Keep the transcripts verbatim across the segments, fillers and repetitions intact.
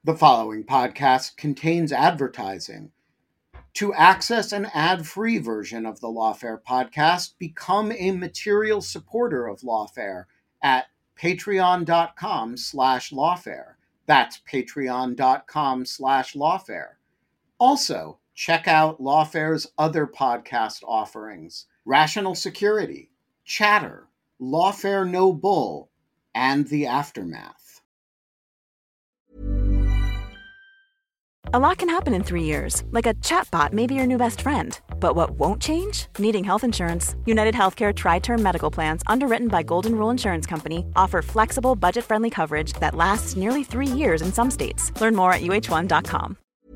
The following podcast contains advertising. To access an ad-free version of the Lawfare podcast, become a material supporter of Lawfare at patreon.com slash lawfare. That's patreon.com slash lawfare. Also, check out Lawfare's other podcast offerings: Rational Security, Chatter, Lawfare No Bull, and The Aftermath. A lot can happen in three years, like a chatbot may be your new best friend. But what won't change? Needing health insurance. United Healthcare Tri-Term Medical Plans, underwritten by Golden Rule Insurance Company, offer flexible, budget-friendly coverage that lasts nearly three years in some states. Learn more at U H one dot com.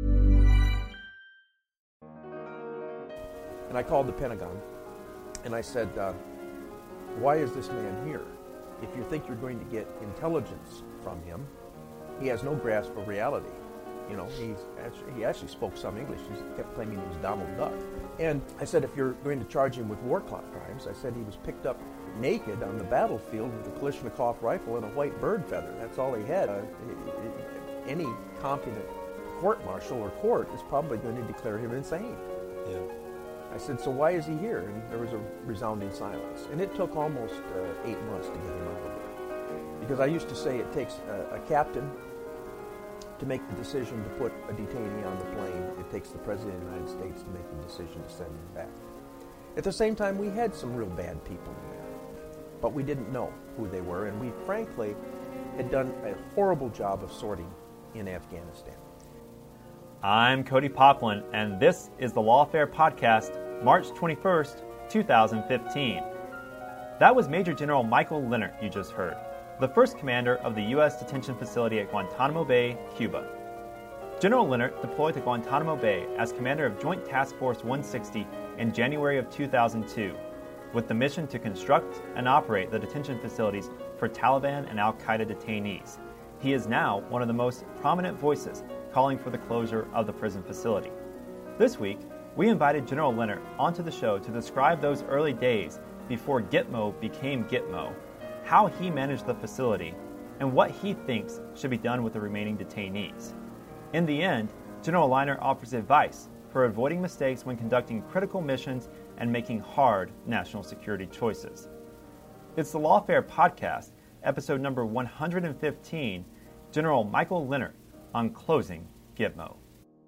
And I called the Pentagon, and I said, uh, why is this man here? If you think you're going to get intelligence from him, he has no grasp of reality. You know, he's actually, he actually spoke some English. He kept claiming he was Donald Duck. And I said, if you're going to charge him with war crimes, I said he was picked up naked on the battlefield with a Kalashnikov rifle and a white bird feather. That's all he had. Uh, any competent court-martial or court is probably going to declare him insane. Yeah. I said, so why is he here? And there was a resounding silence. And it took almost uh, eight months to get him out of there. Because I used to say it takes a, a captain to make the decision to put a detainee on the plane. It takes the President of the United States to make the decision to send him back. At the same time, we had some real bad people in there, but we didn't know who they were, and we frankly had done a horrible job of sorting in Afghanistan. I'm Cody Poplin, and this is the Lawfare Podcast, March twenty-first, twenty fifteen. That was Major General Michael Leonard you just heard, the first commander of the U S detention facility at Guantanamo Bay, Cuba. General Leonard deployed to Guantanamo Bay as commander of Joint Task Force one sixty in January of two thousand two, with the mission to construct and operate the detention facilities for Taliban and Al-Qaeda detainees. He is now one of the most prominent voices calling for the closure of the prison facility. This week, we invited General Leonard onto the show to describe those early days before Gitmo became Gitmo, how he managed the facility, and what he thinks should be done with the remaining detainees. In the end, General Leonard offers advice for avoiding mistakes when conducting critical missions and making hard national security choices. It's the Lawfare Podcast, episode number one hundred fifteen, General Michael Leonard on closing Gitmo.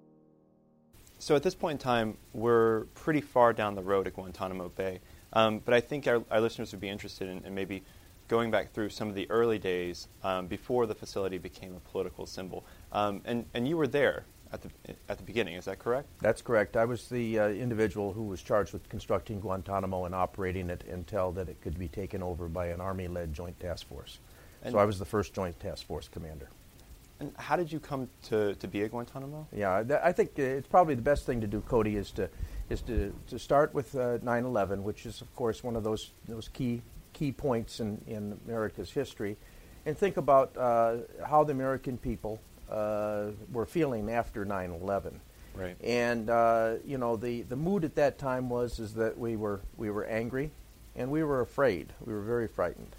So at this point in time, we're pretty far down the road at Guantanamo Bay, um, but I think our, our listeners would be interested in, in maybe going back through some of the early days um, before the facility became a political symbol. Um, and, and you were there at the at the beginning, is that correct? That's correct. I was the uh, individual who was charged with constructing Guantanamo and operating it until that it could be taken over by an Army-led Joint Task Force. And so I was the first Joint Task Force commander. And how did you come to, to be at Guantanamo? Yeah, th- I think uh, it's probably the best thing to do, Cody, is to is to, to start with uh, nine eleven, which is, of course, one of those those key key points in, in America's history, and think about uh, how the American people uh, were feeling after nine eleven. Right. And uh, you know, the, the mood at that time was is that we were we were angry, and we were afraid. We were very frightened.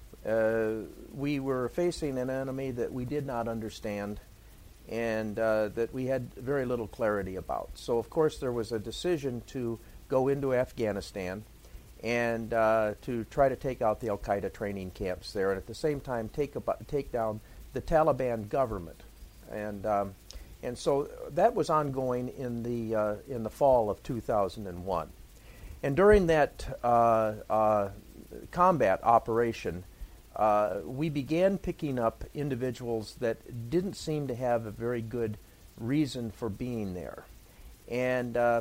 Uh, we were facing an enemy that we did not understand, and uh, that we had very little clarity about. So, of course, there was a decision to go into Afghanistan and uh, to try to take out the Al-Qaeda training camps there, and at the same time take about, take down the Taliban government. And um, and so that was ongoing in the uh, in the fall of two thousand one. And during that uh, uh, combat operation, uh, we began picking up individuals that didn't seem to have a very good reason for being there. And uh,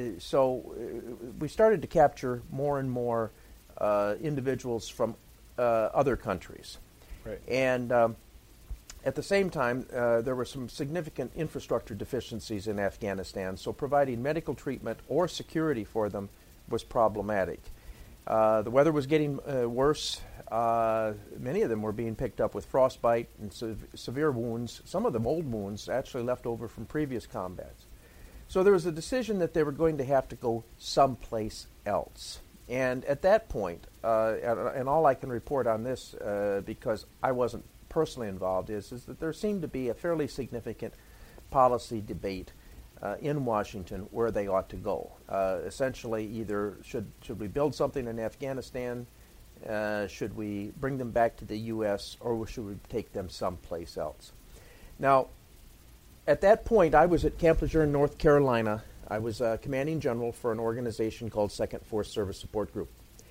so we started to capture more and more uh, individuals from uh, other countries. Right. And um, at the same time, uh, there were some significant infrastructure deficiencies in Afghanistan, so providing medical treatment or security for them was problematic. Uh, the weather was getting uh, worse. Uh, many of them were being picked up with frostbite and se- severe wounds, some of them old wounds actually left over from previous combats. So there was a decision that they were going to have to go someplace else. And at that point, uh, and, and all I can report on this, uh, because I wasn't personally involved is, is that there seemed to be a fairly significant policy debate uh, in Washington where they ought to go. Uh, essentially, either should, should we build something in Afghanistan, uh, should we bring them back to the U S, or should we take them someplace else? Now, at that point, I was at Camp Lejeune, North Carolina. I was uh, commanding general for an organization called Second Force Service Support Group.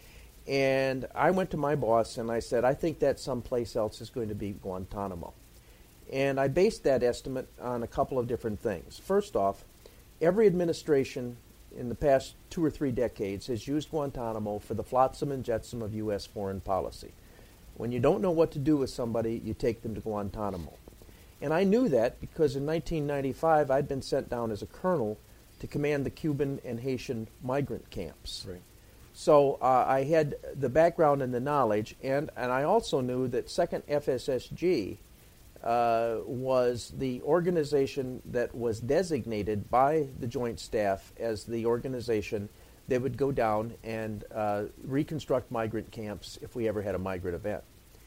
And I went to my boss and I said, I think that someplace else is going to be Guantanamo. And I based that estimate on a couple of different things. First off, every administration in the past two or three decades has used Guantanamo for the flotsam and jetsam of U S foreign policy. When you don't know what to do with somebody, you take them to Guantanamo. And I knew that because in nineteen ninety-five, I'd been sent down as a colonel to command the Cuban and Haitian migrant camps. Right. So uh, I had the background and the knowledge, and, and I also knew that second F S S G uh, was the organization that was designated by the Joint Staff as the organization that would go down and uh, reconstruct migrant camps if we ever had a migrant event.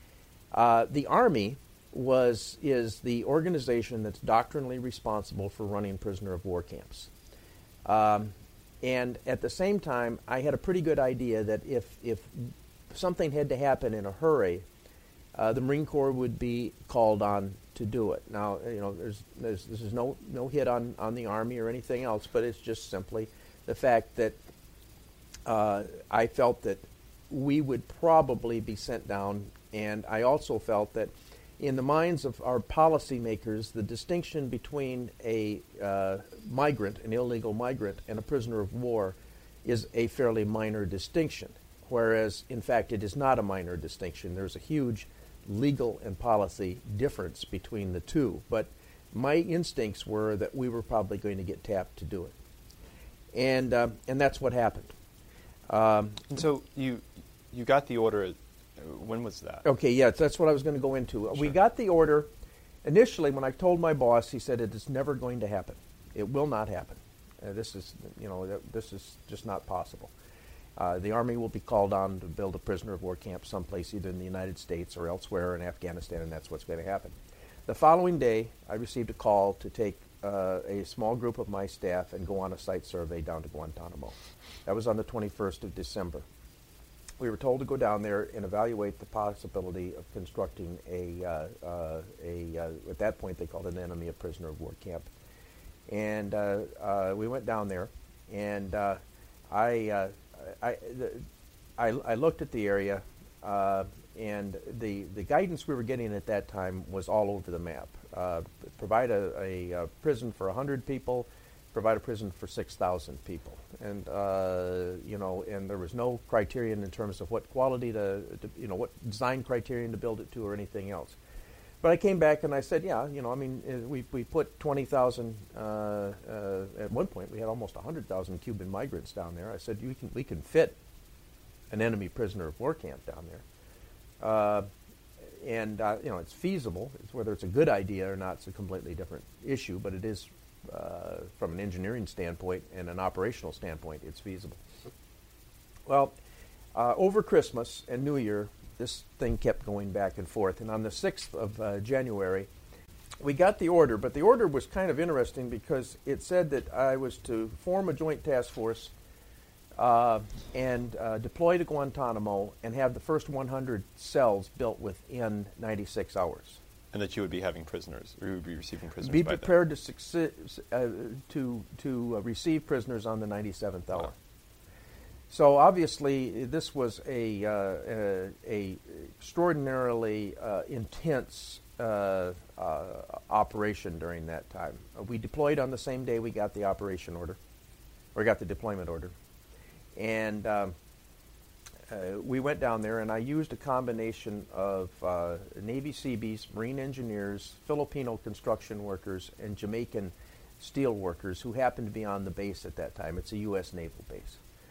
Uh, the Army was is the organization that's doctrinally responsible for running prisoner of war camps. Um, And at the same time, I had a pretty good idea that if if something had to happen in a hurry, uh, the Marine Corps would be called on to do it. Now, you know, there's, there's this is no no hit on, on the Army or anything else, but it's just simply the fact that uh, I felt that we would probably be sent down, and I also felt that in the minds of our policymakers, the distinction between a uh, migrant, an illegal migrant, and a prisoner of war is a fairly minor distinction, whereas, in fact, it is not a minor distinction. There's a huge legal and policy difference between the two, but my instincts were that we were probably going to get tapped to do it. And uh, and that's what happened. Um, and so you you got the order. When was that? Okay, yeah, that's what I was going to go into. Sure. We got the order. Initially, when I told my boss, he said, it is never going to happen. It will not happen. Uh, this is, you know, this is just not possible. Uh, the Army will be called on to build a prisoner of war camp someplace, either in the United States or elsewhere in Afghanistan, and that's what's going to happen. The following day, I received a call to take uh, a small group of my staff and go on a site survey down to Guantanamo. That was on the twenty-first of December. We were told to go down there and evaluate the possibility of constructing a, uh, uh, a uh, at that point they called it an enemy a prisoner of war camp. And uh, uh, we went down there, and uh, I, uh, I, the, I, I looked at the area, uh, and the, the guidance we were getting at that time was all over the map. Uh, provide a, a, a prison for one hundred people, provide a prison for six thousand people. And, uh, you know, and there was no criterion in terms of what quality to, to, you know, what design criterion to build it to or anything else. But I came back and I said, yeah, you know, I mean, uh, we, we put twenty thousand, uh, uh, at one point we had almost one hundred thousand Cuban migrants down there. I said, we can, we can fit an enemy prisoner of war camp down there. Uh, and, uh, you know, it's feasible. It's whether it's a good idea or not, it's a completely different issue, but it is Uh, from an engineering standpoint and an operational standpoint, it's feasible. Well, uh, over Christmas and New Year, this thing kept going back and forth. And on the sixth of uh, January, we got the order. But the order was kind of interesting because it said that I was to form a joint task force uh, and uh, deploy to Guantanamo and have the first one hundred cells built within ninety-six hours. And that you would be having prisoners, or you would be receiving prisoners. Be by prepared to succeed, uh, to to uh, receive prisoners on the ninety-seventh hour. Wow. So obviously, this was a uh, a, a extraordinarily uh, intense uh, uh, operation during that time. Uh, we deployed on the same day we got the operation order, or got the deployment order, and. Um, Uh, we went down there, and I used a combination of uh, Navy Seabees, Marine engineers, Filipino construction workers, and Jamaican steel workers who happened to be on the base at that time. It's a U S naval base.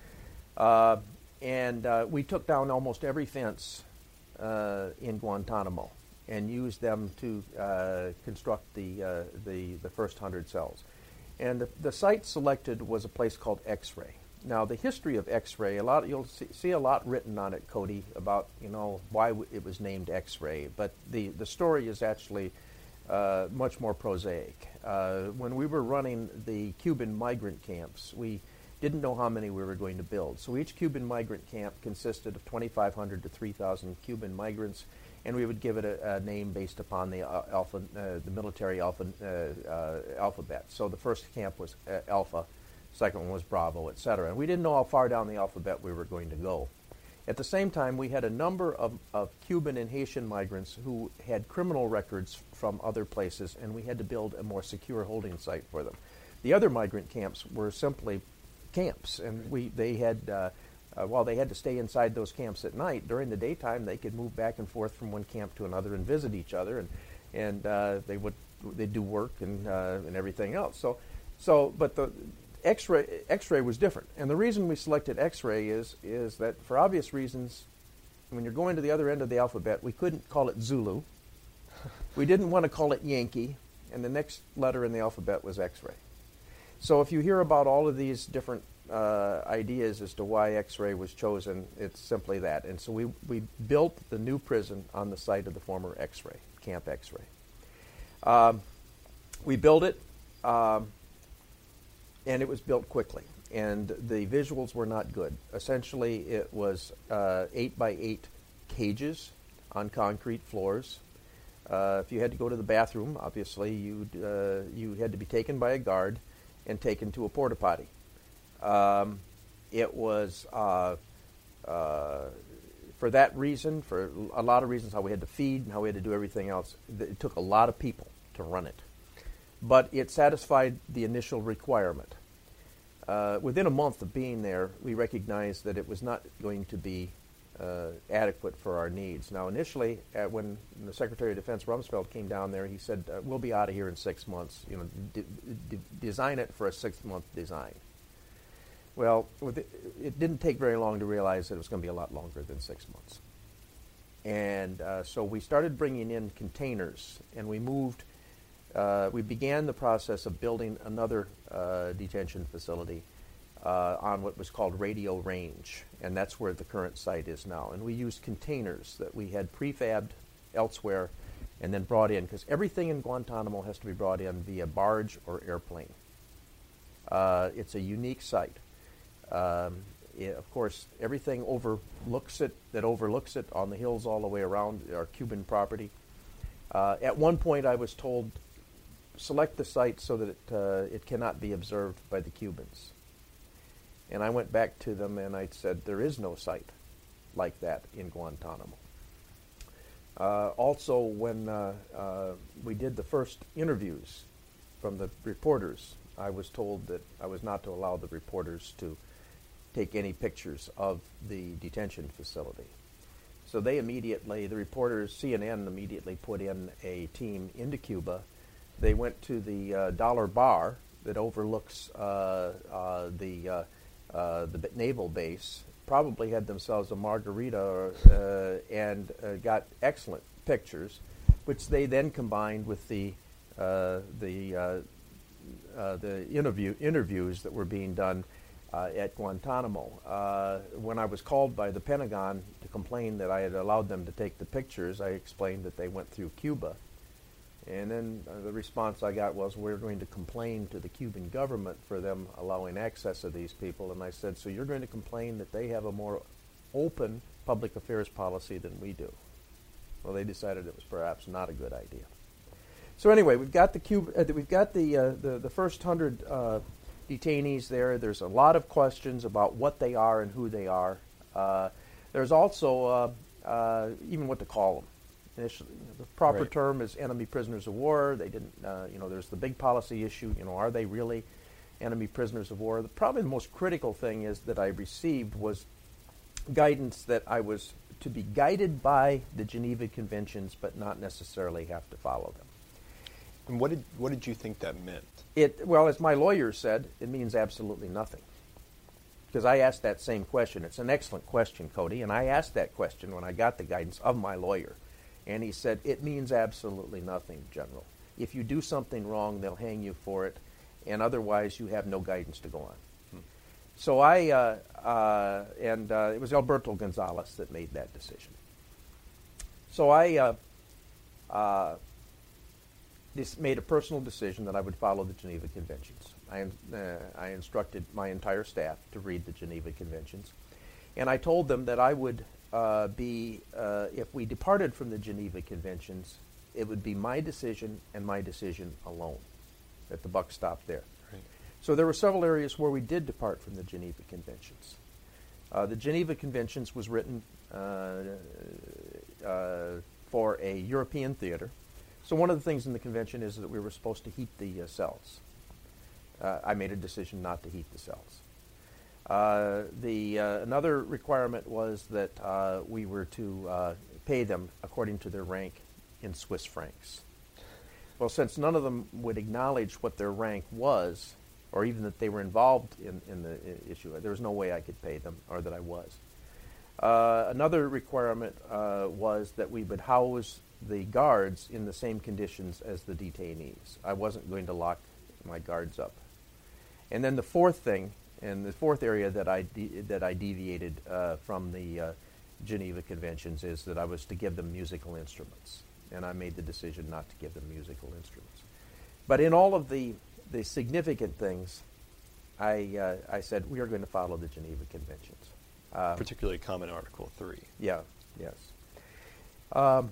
Uh, and uh, we took down almost every fence uh, in Guantanamo and used them to uh, construct the, uh, the, the first one hundred cells. And the, the site selected was a place called X-Ray. now, the history of X-ray, a lot you'll see, see a lot written on it, Cody, about you know why w- it was named X-ray. But the the story is actually uh, much more prosaic. Uh, when we were running the Cuban migrant camps, we didn't know how many we were going to build. So each Cuban migrant camp consisted of twenty-five hundred to three thousand Cuban migrants, and we would give it a, a name based upon the uh, alpha, uh, the military alpha, uh, uh, alphabet. So the first camp was uh, Alpha. Second one was Bravo, et cetera. And we didn't know how far down the alphabet we were going to go. At the same time, we had a number of, of Cuban and Haitian migrants who had criminal records from other places, and we had to build a more secure holding site for them. The other migrant camps were simply camps, and we they had, uh, uh, while they had to stay inside those camps at night, during the daytime they could move back and forth from one camp to another and visit each other, and and uh, they would they'd do work and uh, and everything else. So, so but the X-ray X-ray was different, and the reason we selected X-ray is is that for obvious reasons, when you're going to the other end of the alphabet, we couldn't call it Zulu, we didn't want to call it Yankee, and the next letter in the alphabet was X-ray. So if you hear about all of these different uh, ideas as to why X-ray was chosen, it's simply that. And so we we built the new prison on the site of the former X-ray Camp X-ray. Um, we built it. Um, And it was built quickly, and the visuals were not good. Essentially, it was uh, eight by eight cages on concrete floors. Uh, if you had to go to the bathroom, obviously, you uh, you had to be taken by a guard and taken to a porta potty. Um, it was uh, uh, for that reason, for a lot of reasons, how we had to feed and how we had to do everything else. It took a lot of people to run it. But it satisfied the initial requirement. Uh, within a month of being there, we recognized that it was not going to be uh, adequate for our needs. Now, initially, uh, when the Secretary of Defense Rumsfeld came down there, he said, uh, "We'll be out of here in six months. You know, d- d- design it for a six-month design." Well, with it, it didn't take very long to realize that it was going to be a lot longer than six months. And uh, so we started bringing in containers, and we moved. Uh, we began the process of building another uh, detention facility uh, on what was called Radio Range, and that's where the current site is now. And we used containers that we had prefabbed elsewhere and then brought in, because everything in Guantanamo has to be brought in via barge or airplane. Uh, it's a unique site. Um, it, of course, everything overlooks it, that overlooks it on the hills all the way around our Cuban property. Uh, at one point I was told, select the site so that it, uh, it cannot be observed by the Cubans. And I went back to them and I said, there is no site like that in Guantanamo. Uh, also, when uh, uh, we did the first interviews from the reporters, I was told that I was not to allow the reporters to take any pictures of the detention facility. So they immediately, the reporters, C N N immediately put in a team into Cuba. They went to the uh, Dollar Bar that overlooks uh, uh, the uh, uh, the naval base. Probably had themselves a margarita uh, and uh, got excellent pictures, which they then combined with the uh, the uh, uh, the interview interviews that were being done uh, at Guantanamo. Uh, when I was called by the Pentagon to complain that I had allowed them to take the pictures, I explained that they went through Cuba. And then uh, the response I got was, we're going to complain to the Cuban government for them allowing access to these people. And I said, so you're going to complain that they have a more open public affairs policy than we do? Well, they decided it was perhaps not a good idea. So anyway, we've got the Cuba, uh, we've got the, uh, the the first hundred uh, detainees there. There's a lot of questions about what they are and who they are. Uh, there's also uh, uh, even what to call them. Initially, the proper Right. term is enemy prisoners of war. They didn't, uh, you know, there's the big policy issue. You know, are they really enemy prisoners of war? The, probably the most critical thing is that I received was guidance that I was to be guided by the Geneva Conventions, but not necessarily have to follow them. And what did what did you think that meant? It well, as my lawyer said, it means absolutely nothing. Because I asked that same question. It's an excellent question, Cody, and I asked that question when I got the guidance of my lawyer. And he said, it means absolutely nothing, General. If you do something wrong, they'll hang you for it, and otherwise you have no guidance to go on. Hmm. So I, uh, uh, and uh, it was Alberto Gonzalez that made that decision. So I uh, uh, this made a personal decision that I would follow the Geneva Conventions. I, uh, I instructed my entire staff to read the Geneva Conventions. And I told them that I would uh, be, uh, if we departed from the Geneva Conventions, it would be my decision and my decision alone, that the buck stopped there. Right. So there were several areas where we did depart from the Geneva Conventions. Uh, the Geneva Conventions was written uh, uh, for a European theater. So one of the things in the convention is that we were supposed to heat the uh, cells. Uh, I made a decision not to heat the cells. Uh, the uh, another requirement was that uh, we were to uh, pay them according to their rank in Swiss francs. Well, since none of them would acknowledge what their rank was, or even that they were involved in, in the I- issue, there was no way I could pay them, or that I was. Uh, another requirement uh, was that we would house the guards in the same conditions as the detainees. I wasn't going to lock my guards up. And then the fourth thing, and the fourth area that I de- that I deviated uh, from the uh, Geneva Conventions is that I was to give them musical instruments, and I made the decision not to give them musical instruments. But in all of the the significant things, I uh, I said we are going to follow the Geneva Conventions. Uh, Particularly Common Article three. Yeah. Yes. Um,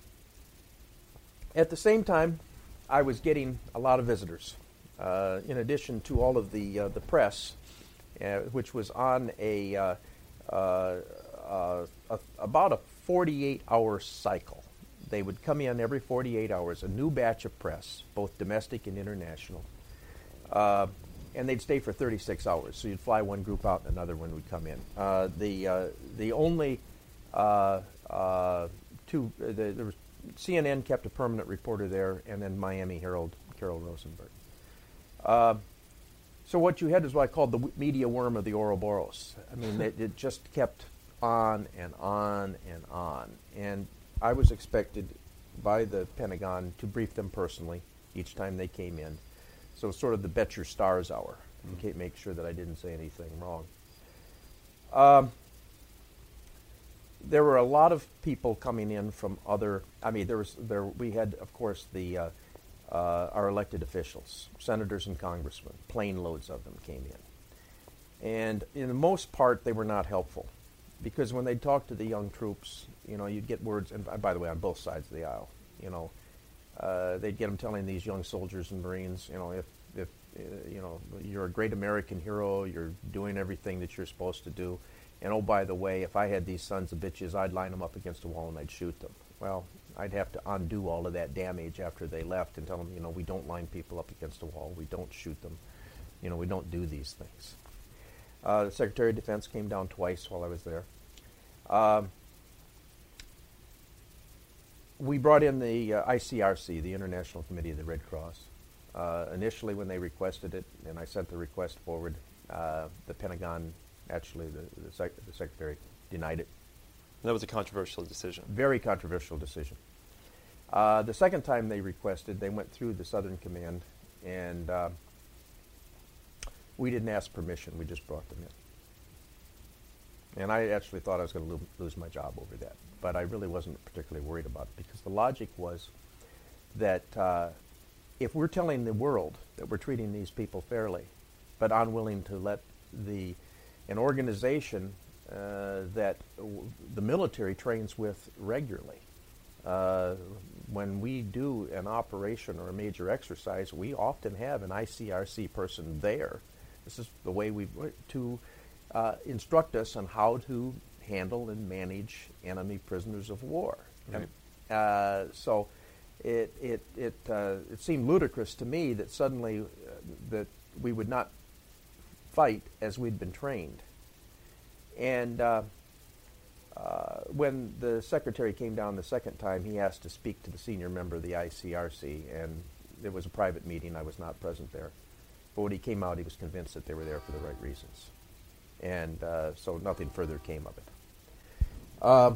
at the same time, I was getting a lot of visitors. Uh, in addition to all of the uh, the press, uh, which was on a, uh, uh, uh, a about a forty-eight hour cycle. They would come in every forty-eight hours, a new batch of press, both domestic and international, uh, and they'd stay for thirty-six hours. So you'd fly one group out, and another one would come in. Uh, the uh, the only uh, uh, two uh, the, there was C N N kept a permanent reporter there, and then Miami Herald, Carol Rosenberg. Uh, so what you had is what I called the w- media worm of the Ouroboros. I mean, it, it just kept on and on and on. And I was expected by the Pentagon to brief them personally each time they came in. So it's sort of the bet your stars hour, mm-hmm. to make sure that I didn't say anything wrong. Um, there were a lot of people coming in from other, I mean, there was there we had, of course, the uh, Uh, our elected officials, senators and congressmen, plane loads of them came in. And in the most part, they were not helpful, because when they'd talk to the young troops, you know, you'd get words, and by the way, on both sides of the aisle, you know, uh, they'd get them telling these young soldiers and Marines, you know, if, if uh, you know, you're a great American hero, you're doing everything that you're supposed to do, and oh, by the way, if I had these sons of bitches, I'd line them up against a wall and I'd shoot them. Well, I'd have to undo all of that damage after they left and tell them, you know, we don't line people up against a wall. We don't shoot them. You know, we don't do these things. Uh, the Secretary of Defense came down twice while I was there. Um, we brought in the uh, I C R C, the International Committee of the Red Cross. Uh, initially, when they requested it, and I sent the request forward, uh, the Pentagon, actually, the, the, sec- the Secretary denied it. That was a controversial decision. Very controversial decision. Uh, the second time they requested, they went through the Southern Command, and uh, we didn't ask permission. We just brought them in. And I actually thought I was going to lo- lose my job over that, but I really wasn't particularly worried about it, because the logic was that uh, if we're telling the world that we're treating these people fairly, but unwilling to let the an organization Uh, that w- the military trains with regularly. Uh, when we do an operation or a major exercise, we often have an I C R C person there. This is the way we to uh, instruct us on how to handle and manage enemy prisoners of war. Right. And, uh, so it it it uh, it seemed ludicrous to me that suddenly uh, that we would not fight as we'd been trained. And uh, uh, when the Secretary came down the second time, he asked to speak to the senior member of the I C R C, and it was a private meeting. I was not present there. But when he came out, he was convinced that they were there for the right reasons. And uh, so nothing further came of it. Uh,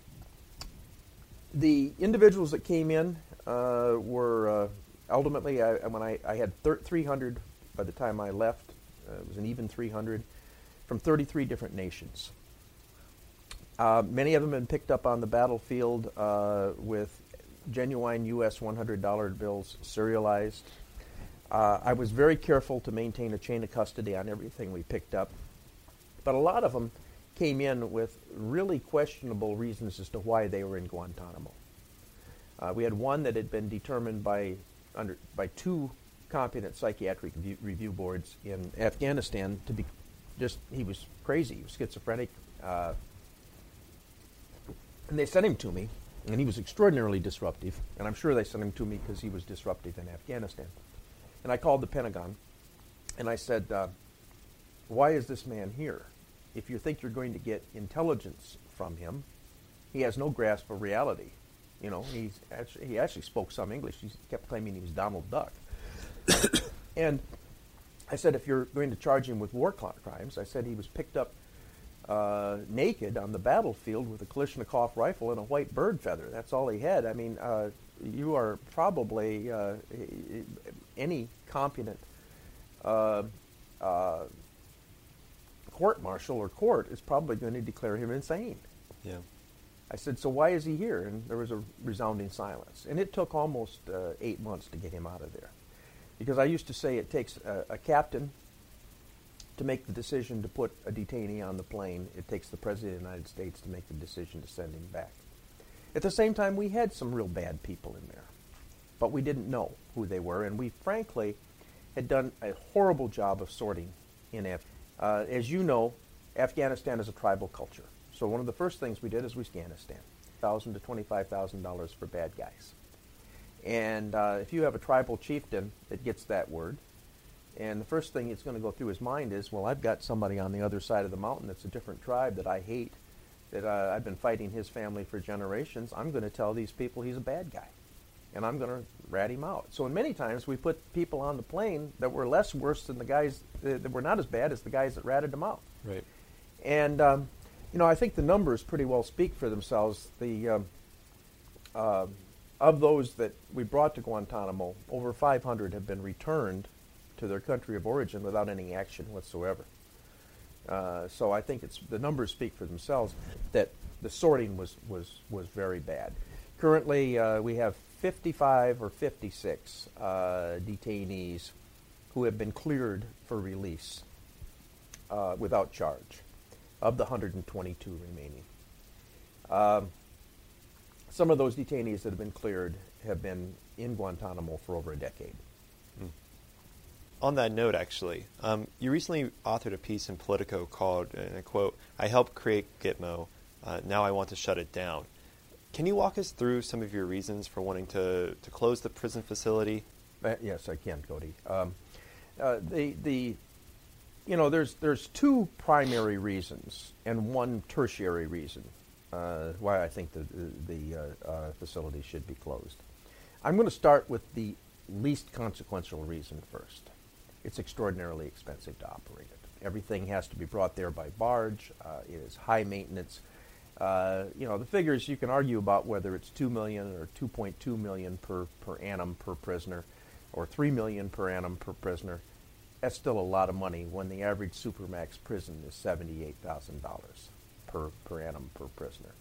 the individuals that came in uh, were uh, ultimately, I, when I, I had thir- three hundred by the time I left. Uh, it was an even three hundred. from thirty-three different nations. Uh, many of them have been picked up on the battlefield uh, with genuine U S one hundred dollar bills serialized. Uh, I was very careful to maintain a chain of custody on everything we picked up, but a lot of them came in with really questionable reasons as to why they were in Guantanamo. Uh, we had one that had been determined by under by two competent psychiatric review, review boards in Afghanistan to be just, he was crazy, he was schizophrenic, uh, and they sent him to me, and he was extraordinarily disruptive, and I'm sure they sent him to me because he was disruptive in Afghanistan. And I called the Pentagon, and I said, uh, why is this man here? If you think you're going to get intelligence from him, he has no grasp of reality. You know, he's actually, he actually spoke some English. He kept claiming he was Donald Duck. And I said, if you're going to charge him with war crimes, I said he was picked up uh, naked on the battlefield with a Kalashnikov rifle and a white bird feather. That's all he had. I mean, uh, you are probably, uh, any competent uh, uh, court-martial or court is probably going to declare him insane. Yeah. I said, so why is he here? And there was a resounding silence. And it took almost uh, eight months to get him out of there. Because I used to say it takes a, a captain to make the decision to put a detainee on the plane. It takes the President of the United States to make the decision to send him back. At the same time, we had some real bad people in there. But we didn't know who they were. And we, frankly, had done a horrible job of sorting in Afghanistan. Uh, as you know, Afghanistan is a tribal culture. So one of the first things we did is we scanned Afghanistan, one thousand dollars to twenty-five thousand dollars for bad guys. And uh, if you have a tribal chieftain that gets that word, and the first thing that's going to go through his mind is, well, I've got somebody on the other side of the mountain that's a different tribe that I hate, that uh, I've been fighting his family for generations, I'm going to tell these people he's a bad guy. And I'm going to rat him out. So in many times we put people on the plane that were less worse than the guys, uh, that were not as bad as the guys that ratted them out. Right. And, um, you know, I think the numbers pretty well speak for themselves. The um, uh, of those that we brought to Guantanamo, over five hundred have been returned to their country of origin without any action whatsoever. Uh, so I think it's the numbers speak for themselves that the sorting was, was, was very bad. Currently, uh, we have fifty-five or fifty-six uh, detainees who have been cleared for release uh, without charge, of the one hundred twenty-two remaining. Um, some of those detainees that have been cleared have been in Guantanamo for over a decade. Mm. On that note, actually, um, you recently authored a piece in Politico called, and I quote, "I helped create Gitmo, uh, now I want to shut it down." Can you walk us through some of your reasons for wanting to, to close the prison facility? Uh, yes, I can, Cody. Um, uh, the the you know there's there's two primary reasons and one tertiary reason uh, why I think the the uh, uh, facility should be closed. I'm going to start with the least consequential reason first. It's extraordinarily expensive to operate it. Everything has to be brought there by barge. Uh, it is high maintenance. Uh, you know, the figures you can argue about whether it's two million or two point two million per, per annum per prisoner or three million per annum per prisoner. That's still a lot of money when the average Supermax prison is seventy-eight thousand dollars per, per annum per prisoner.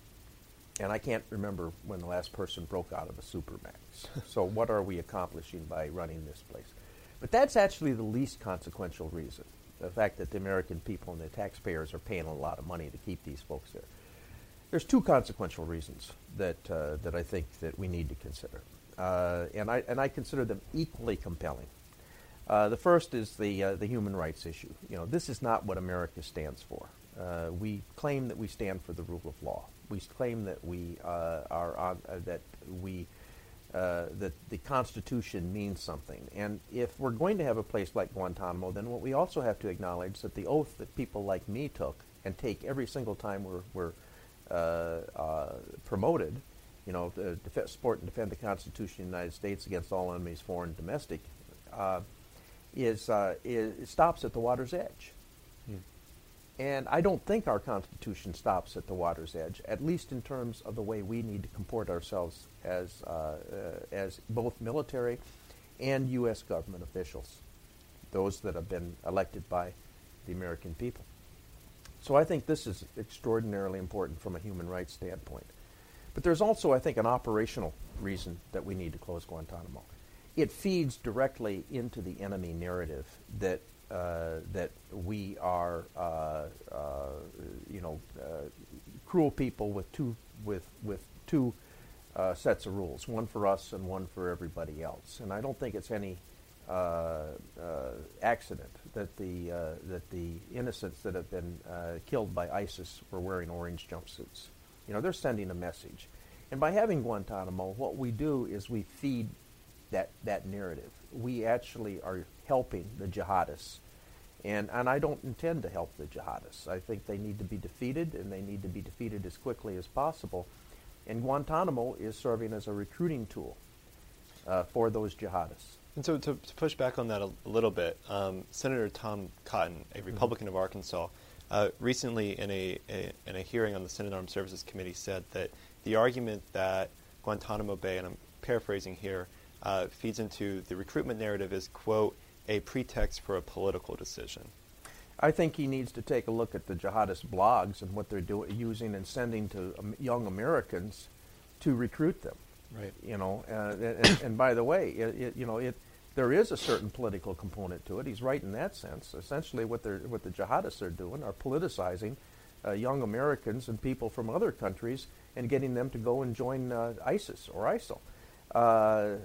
And I can't remember when the last person broke out of a Supermax. So what are we accomplishing by running this place? But that's actually the least consequential reason, the fact that the American people and the taxpayers are paying a lot of money to keep these folks there. There's two consequential reasons that uh, that I think that we need to consider, uh, and I and I consider them equally compelling. Uh, the first is the uh, the human rights issue. You know, this is not what America stands for. Uh, we claim that we stand for the rule of law. We claim that we uh, are on, uh, that we uh, that the Constitution means something. And if we're going to have a place like Guantanamo, then what we also have to acknowledge that the oath that people like me took and take every single time we're we're Uh, uh, promoted, you know, to def- support and defend the Constitution of the United States against all enemies, foreign and domestic, uh, is, uh, is it stops at the water's edge. Hmm. And I don't think our Constitution stops at the water's edge, at least in terms of the way we need to comport ourselves as uh, uh, as both military and U S government officials, those that have been elected by the American people. So I think this is extraordinarily important from a human rights standpoint. But there's also, I think, an operational reason that we need to close Guantanamo. It feeds directly into the enemy narrative that uh, that we are, uh, uh, you know, uh, cruel people with two with with two uh, sets of rules, one for us and one for everybody else. And I don't think it's any uh, uh, accident that the uh, that the innocents that have been uh, killed by ISIS were wearing orange jumpsuits. You know, they're sending a message. And by having Guantanamo, what we do is we feed that that narrative. We actually are helping the jihadists. And and I don't intend to help the jihadists. I think they need to be defeated, and they need to be defeated as quickly as possible. And Guantanamo is serving as a recruiting tool uh, for those jihadists. And so to, to push back on that a, a little bit, um, Senator Tom Cotton, a Republican mm-hmm. of Arkansas, uh, recently in a, a in a hearing on the Senate Armed Services Committee said that the argument that Guantanamo Bay, and I'm paraphrasing here, uh, feeds into the recruitment narrative is, quote, a pretext for a political decision. I think he needs to take a look at the jihadist blogs and what they're do- using and sending to um, young Americans to recruit them. Right. You know, uh, and, and by the way, it, it, you know, it there is a certain political component to it. He's right in that sense. Essentially, what they're what the jihadists are doing are politicizing uh, young Americans and people from other countries and getting them to go and join uh, ISIS or ISIL. Uh, uh,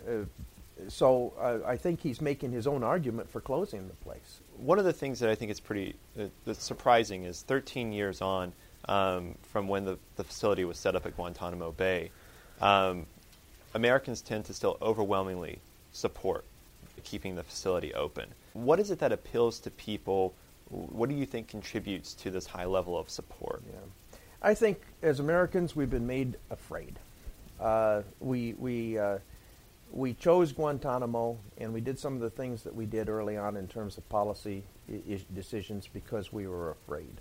so uh, I think he's making his own argument for closing the place. One of the things that I think is pretty uh, that's surprising is thirteen years on um, from when the, the facility was set up at Guantanamo Bay, um, Americans tend to still overwhelmingly support keeping the facility open. What is it that appeals to people? What do you think contributes to this high level of support? Yeah. I think as Americans we've been made afraid. Uh, we we uh, we chose Guantanamo, and we did some of the things that we did early on in terms of policy I- decisions because we were afraid.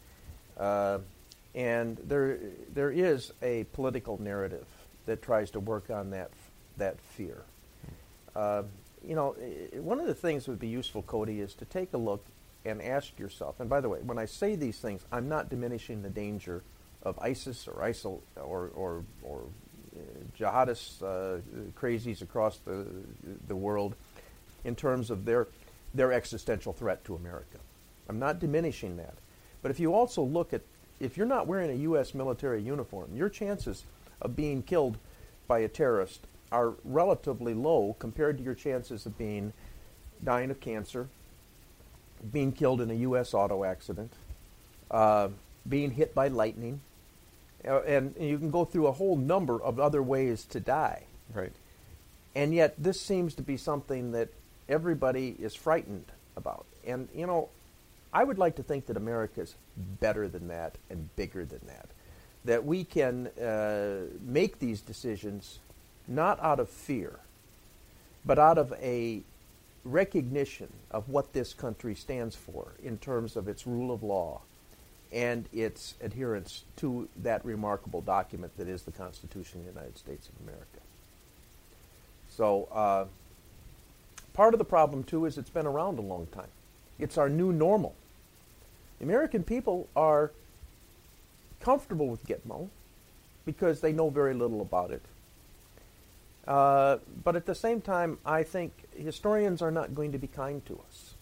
Uh, and there there is a political narrative that tries to work on that that fear. Uh, you know, one of the things that would be useful, Cody, is to take a look and ask yourself, and by the way, when I say these things, I'm not diminishing the danger of ISIS or ISIL or or, or uh, jihadist uh, crazies across the the world in terms of their their existential threat to America. I'm not diminishing that. But if you also look at, if you're not wearing a U S military uniform, your chances of being killed by a terrorist are relatively low compared to your chances of being dying of cancer, being killed in a U S auto accident, uh, being hit by lightning, uh, and, and you can go through a whole number of other ways to die. Right. And yet this seems to be something that everybody is frightened about. And, you know, I would like to think that America's better than that and bigger than that, that we can uh, make these decisions not out of fear, but out of a recognition of what this country stands for in terms of its rule of law and its adherence to that remarkable document that is the Constitution of the United States of America. So uh, part of the problem, too, is it's been around a long time. It's our new normal. The American people are comfortable with Gitmo because they know very little about it. Uh, but at the same time, I think historians are not going to be kind to us.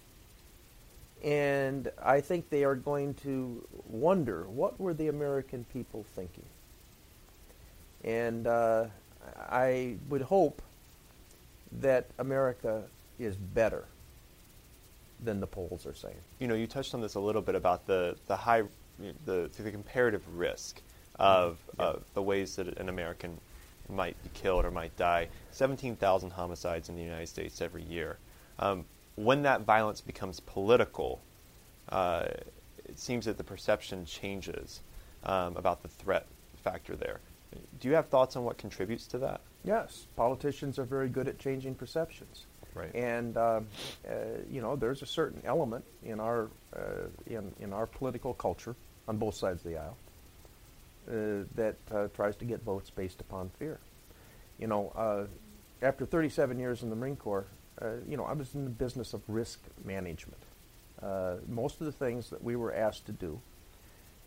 And I think they are going to wonder, what were the American people thinking? And uh, I would hope that America is better than the polls are saying. You know, you touched on this a little bit about the, the high, the, the comparative risk of, yeah. of the ways that an American might be killed or might die. seventeen thousand homicides in the United States every year. Um, when that violence becomes political, uh, it seems that the perception changes um, about the threat factor there. Do you have thoughts on what contributes to that? Yes, politicians are very good at changing perceptions. Right. And um, uh, you know, there's a certain element in our uh, in in our political culture on both sides of the aisle uh, that uh, tries to get votes based upon fear. You know, uh, after thirty-seven years in the Marine Corps, uh, you know, I was in the business of risk management. Uh, most of the things that we were asked to do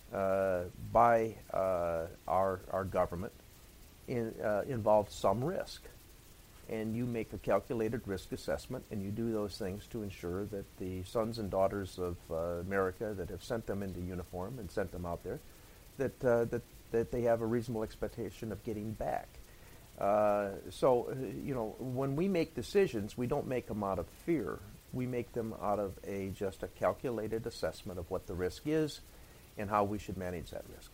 uh, by uh, our, our government in, uh, involves some risk. And you make a calculated risk assessment, and you do those things to ensure that the sons and daughters of uh, America that have sent them into uniform and sent them out there, that, uh, that, that they have a reasonable expectation of getting back. Uh, so, uh, you know, when we make decisions, we don't make them out of fear. We make them out of a just a calculated assessment of what the risk is and how we should manage that risk.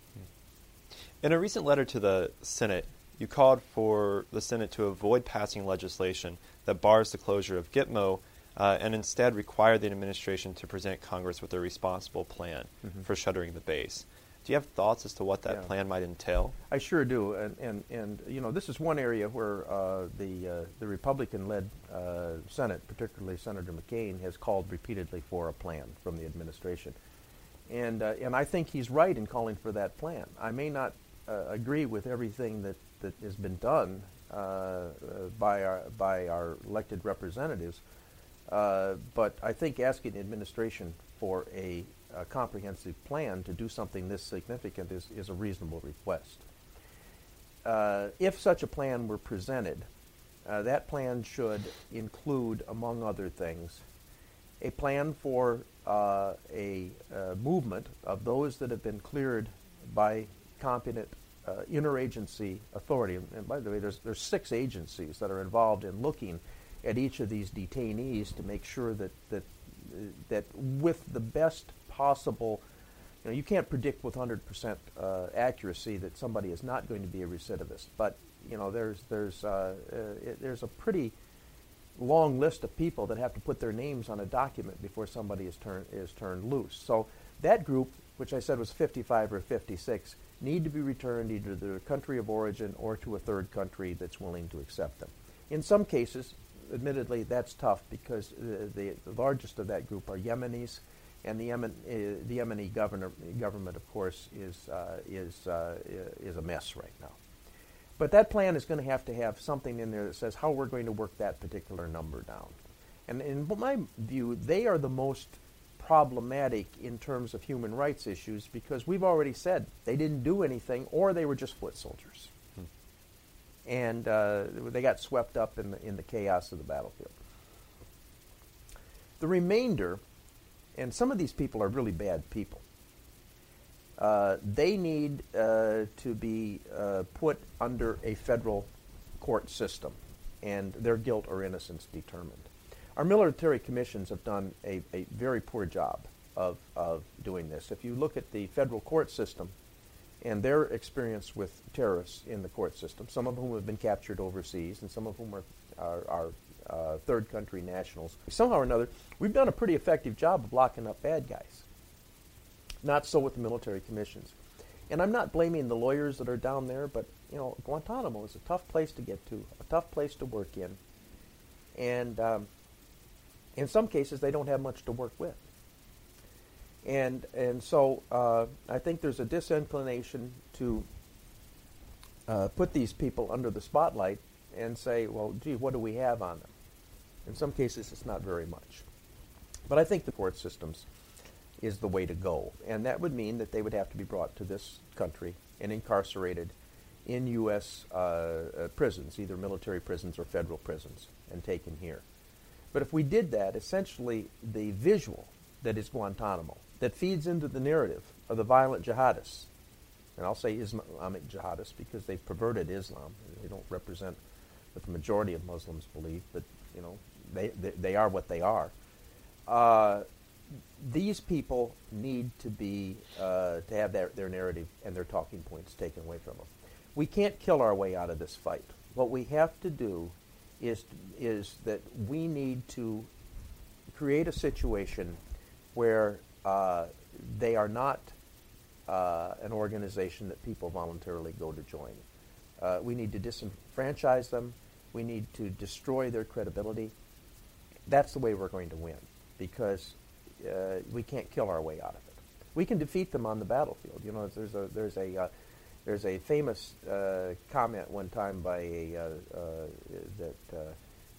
In a recent letter to the Senate, you called for the Senate to avoid passing legislation that bars the closure of Gitmo uh, and instead require the administration to present Congress with a responsible plan mm-hmm. for shuttering the base. Do you have thoughts as to what that yeah. plan might entail? I sure do, and and, and you know, this is one area where uh, the uh, the Republican-led uh, Senate, particularly Senator McCain, has called repeatedly for a plan from the administration, and uh, and I think he's right in calling for that plan. I may not uh, agree with everything that, that has been done uh, uh, by our by our elected representatives, uh, but I think asking the administration for a a comprehensive plan to do something this significant is, is a reasonable request. Uh, if such a plan were presented, uh, that plan should include, among other things, a plan for uh, a uh, movement of those that have been cleared by competent uh, interagency authority. And, and by the way, there's, there's six agencies that are involved in looking at each of these detainees to make sure that, that, uh, that with the best possible, you know, you can't predict with one hundred percent uh, accuracy that somebody is not going to be a recidivist. But you know, there's there's uh, uh, it, there's a pretty long list of people that have to put their names on a document before somebody is turned is turned loose. So that group, which I said was fifty-five or fifty-six, need to be returned either to their country of origin or to a third country that's willing to accept them. In some cases, admittedly, that's tough because uh, the, the largest of that group are Yemenis. And the, Yemen, uh, the Yemeni governor, government, of course, is, uh, is, uh, is a mess right now. But that plan is going to have to have something in there that says how we're going to work that particular number down. And in my view, they are the most problematic in terms of human rights issues because we've already said they didn't do anything or they were just foot soldiers. Hmm. And uh, they got swept up in the, in the chaos of the battlefield. The remainder... And some of these people are really bad people. Uh, they need uh, to be uh, put under a federal court system and their guilt or innocence determined. Our military commissions have done a, a very poor job of, of doing this. If you look at the federal court system and their experience with terrorists in the court system, some of whom have been captured overseas and some of whom are, are, are Uh, third country nationals. Somehow or another, we've done a pretty effective job of locking up bad guys. Not so with the military commissions. And I'm not blaming the lawyers that are down there, but you know, Guantanamo is a tough place to get to, a tough place to work in. And um, in some cases, they don't have much to work with. And, and so uh, I think there's a disinclination to uh, put these people under the spotlight and say, well, gee, what do we have on them? In some cases, it's not very much. But I think the court systems is the way to go. And that would mean that they would have to be brought to this country and incarcerated in U S uh, uh, prisons, either military prisons or federal prisons, and taken here. But if we did that, essentially the visual that is Guantanamo, that feeds into the narrative of the violent jihadists, and I'll say Islamic jihadists because they've perverted Islam. They don't represent what the majority of Muslims believe, but you know, they, they, they are what they are. Uh, these people need to be, uh, to have their, their narrative and their talking points taken away from them. We can't kill our way out of this fight. What we have to do is, is that we need to create a situation where uh, they are not uh, an organization that people voluntarily go to join. Uh, we need to disenfranchise them. We need to destroy their credibility. That's the way we're going to win, because uh, we can't kill our way out of it. We can defeat them on the battlefield. You know, there's a there's a uh, there's a famous uh, comment one time by a uh, uh, that uh,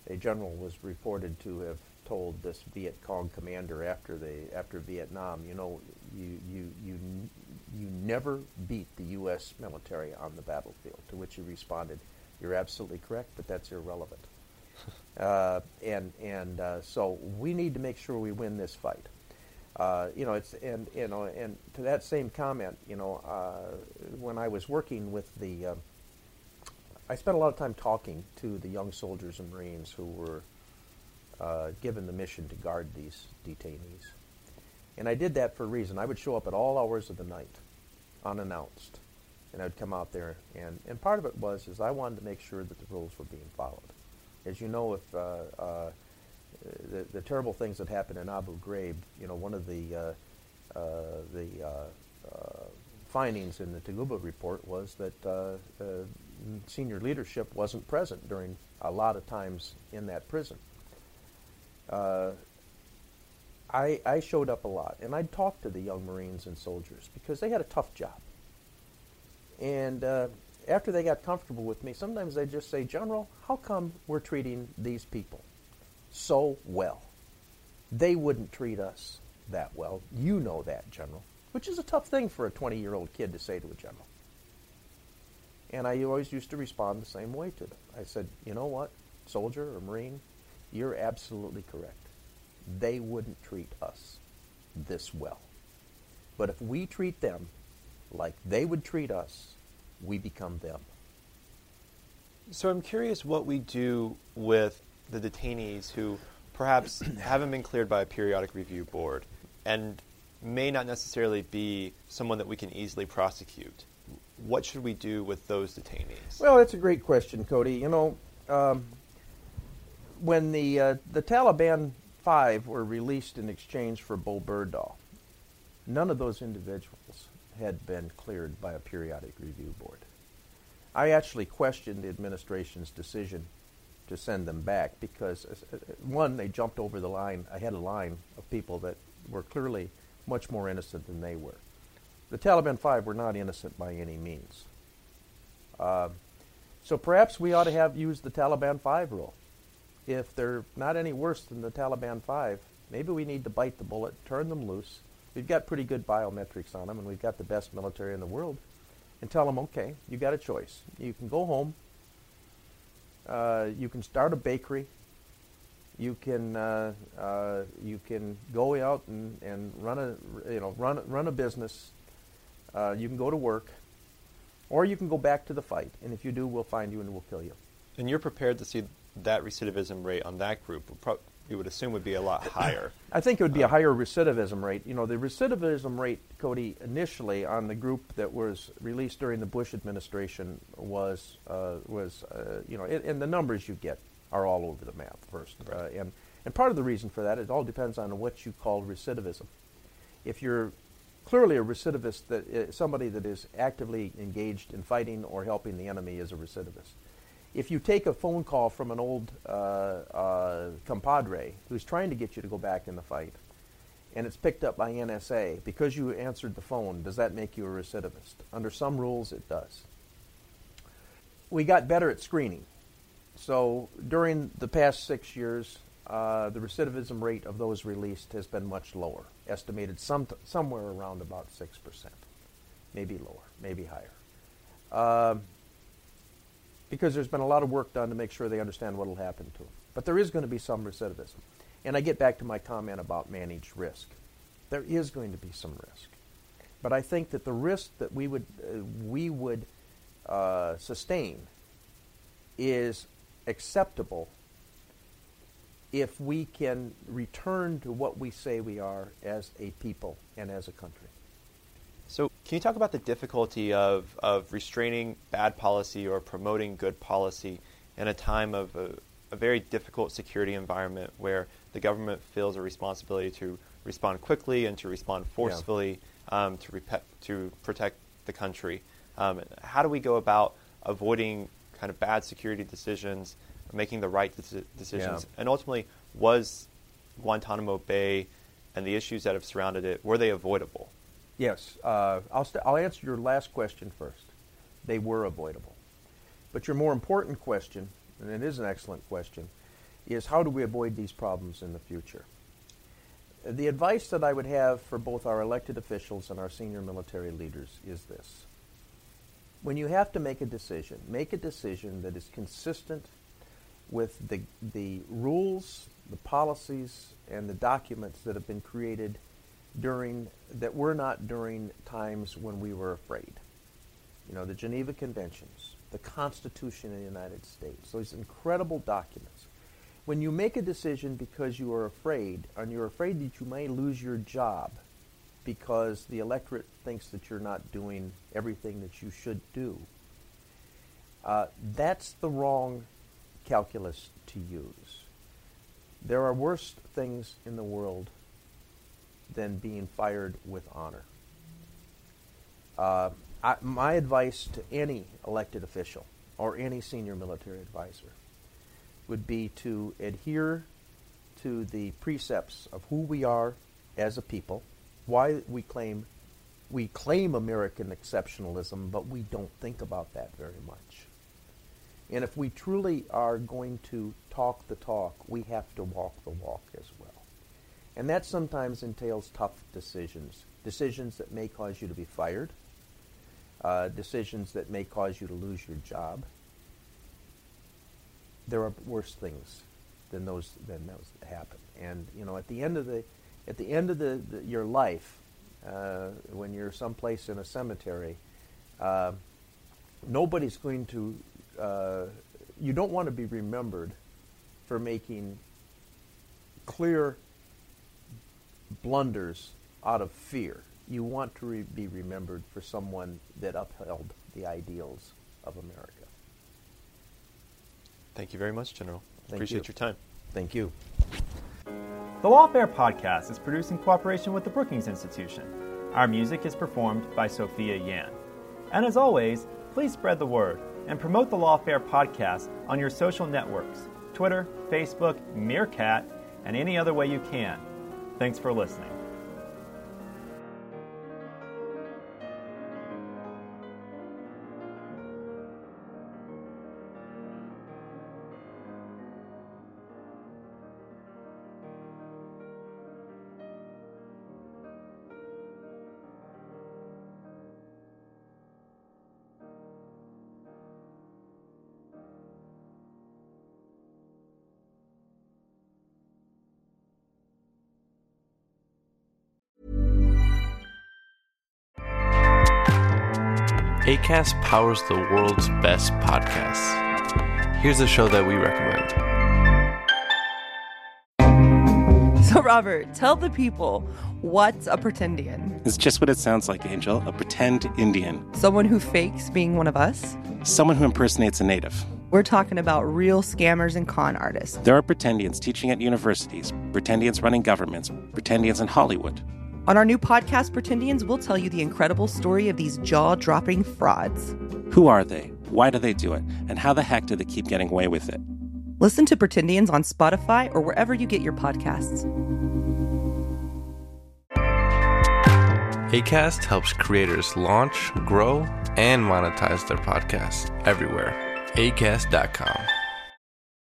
a general was reported to have told this Viet Cong commander after they after Vietnam, you know, you you you you never beat the U S military on the battlefield. To which he responded, "You're absolutely correct, but that's irrelevant." uh, and and uh, so we need to make sure we win this fight. Uh, you know, it's and you know, and to that same comment, you know, uh, when I was working with the, uh, I spent a lot of time talking to the young soldiers and Marines who were uh, given the mission to guard these detainees, and I did that for a reason. I would show up at all hours of the night, unannounced, and I'd come out there, and, and part of it was is I wanted to make sure that the rules were being followed. As you know, if uh, uh, The, the terrible things that happened in Abu Ghraib, you know, one of the uh, uh, the uh, uh, findings in the Taguba report was that uh, uh, senior leadership wasn't present during a lot of times in that prison. Uh, I, I showed up a lot, and I'd talk to the young Marines and soldiers because they had a tough job. And uh, after they got comfortable with me, sometimes they'd just say, "General, how come we're treating these people so well? They wouldn't treat us that well. You know that, General." Which is a tough thing for a twenty-year-old kid to say to a general. And I always used to respond the same way to them. I said, "You know what, soldier or Marine, you're absolutely correct. They wouldn't treat us this well. But if we treat them like they would treat us, we become them." So I'm curious what we do with the detainees who perhaps haven't been cleared by a periodic review board and may not necessarily be someone that we can easily prosecute. What should we do with those detainees? Well, that's a great question, Cody. You know, um, when the uh, the Taliban Five were released in exchange for Bo Berdahl, none of those individuals had been cleared by a periodic review board. I actually questioned the administration's decision to send them back because, uh, one, they jumped over the line, ahead of the line of people that were clearly much more innocent than they were. The Taliban Five were not innocent by any means. Uh, so perhaps we ought to have used the Taliban Five rule. If they're not any worse than the Taliban Five, maybe we need to bite the bullet, turn them loose. We've got pretty good biometrics on them, and we've got the best military in the world, and tell them, okay, you got a choice. You can go home. Uh, you can start a bakery. You can uh, uh, you can go out and, and run a you know run run a business. Uh, you can go to work, or you can go back to the fight. And if you do, we'll find you and we'll kill you. And you're prepared to see that recidivism rate on that group? You would assume would be a lot higher. I think it would be a higher recidivism rate. You know, the recidivism rate, Cody, initially on the group that was released during the Bush administration was uh, was uh, you know, it, and the numbers you get are all over the map first. Right. Uh, and and part of the reason for that, it all depends on what you call recidivism. If you're clearly a recidivist, that uh, somebody that is actively engaged in fighting or helping the enemy is a recidivist. If you take a phone call from an old uh, uh, compadre who's trying to get you to go back in the fight, and it's picked up by N S A, because you answered the phone, does that make you a recidivist? Under some rules, it does. We got better at screening. So during the past six years, uh, the recidivism rate of those released has been much lower, estimated some t- somewhere around about six percent, maybe lower, maybe higher. Uh, because there's been a lot of work done to make sure they understand what will happen to them. But there is going to be some recidivism. And I get back to my comment about managed risk. There is going to be some risk. But I think that the risk that we would, uh, we would uh, sustain is acceptable if we can return to what we say we are as a people and as a country. So can you talk about the difficulty of, of restraining bad policy or promoting good policy in a time of a, a very difficult security environment where the government feels a responsibility to respond quickly and to respond forcefully yeah. um, to, rep- to protect the country? Um, how do we go about avoiding kind of bad security decisions, making the right de- decisions? Yeah. And ultimately, was Guantanamo Bay and the issues that have surrounded it, were they avoidable? Yes. Uh, I'll, st- I'll answer your last question first. They were avoidable. But your more important question, and it is an excellent question, is how do we avoid these problems in the future? The advice that I would have for both our elected officials and our senior military leaders is this. When you have to make a decision, make a decision that is consistent with the, the rules, the policies, and the documents that have been created during, that were not during times when we were afraid. You know, the Geneva Conventions, the Constitution of the United States, those incredible documents. When you make a decision because you are afraid, and you're afraid that you may lose your job because the electorate thinks that you're not doing everything that you should do, uh, that's the wrong calculus to use. There are worse things in the world than being fired with honor. Uh, I, my advice to any elected official or any senior military advisor would be to adhere to the precepts of who we are as a people, why we claim we claim American exceptionalism, but we don't think about that very much. And if we truly are going to talk the talk, we have to walk the walk as well. And that sometimes entails tough decisions, decisions that may cause you to be fired, uh, decisions that may cause you to lose your job. There are worse things than those than those that happen. And you know, at the end of the at the end of the, the your life, uh, when you're someplace in a cemetery, uh, nobody's going to. Uh, you don't want to be remembered for making clear blunders out of fear. You want to re- be remembered for someone that upheld the ideals of America. Thank you very much, General. Thank Appreciate you. your time. Thank you. The Lawfare Podcast is produced in cooperation with the Brookings Institution. Our music is performed by Sophia Yan. And as always, please spread the word and promote the Lawfare Podcast on your social networks, Twitter, Facebook, Meerkat, and any other way you can. Thanks for listening. Acast powers the world's best podcasts. Here's a show that we recommend. So, Robert, tell the people, what's a pretendian? It's just what it sounds like, Angel. A pretend Indian. Someone who fakes being one of us? Someone who impersonates a native. We're talking about real scammers and con artists. There are pretendians teaching at universities, pretendians running governments, pretendians in Hollywood. On our new podcast, Pretendians, we'll tell you the incredible story of these jaw-dropping frauds. Who are they? Why do they do it? And how the heck do they keep getting away with it? Listen to Pretendians on Spotify or wherever you get your podcasts. Acast helps creators launch, grow, and monetize their podcasts everywhere. Acast dot com.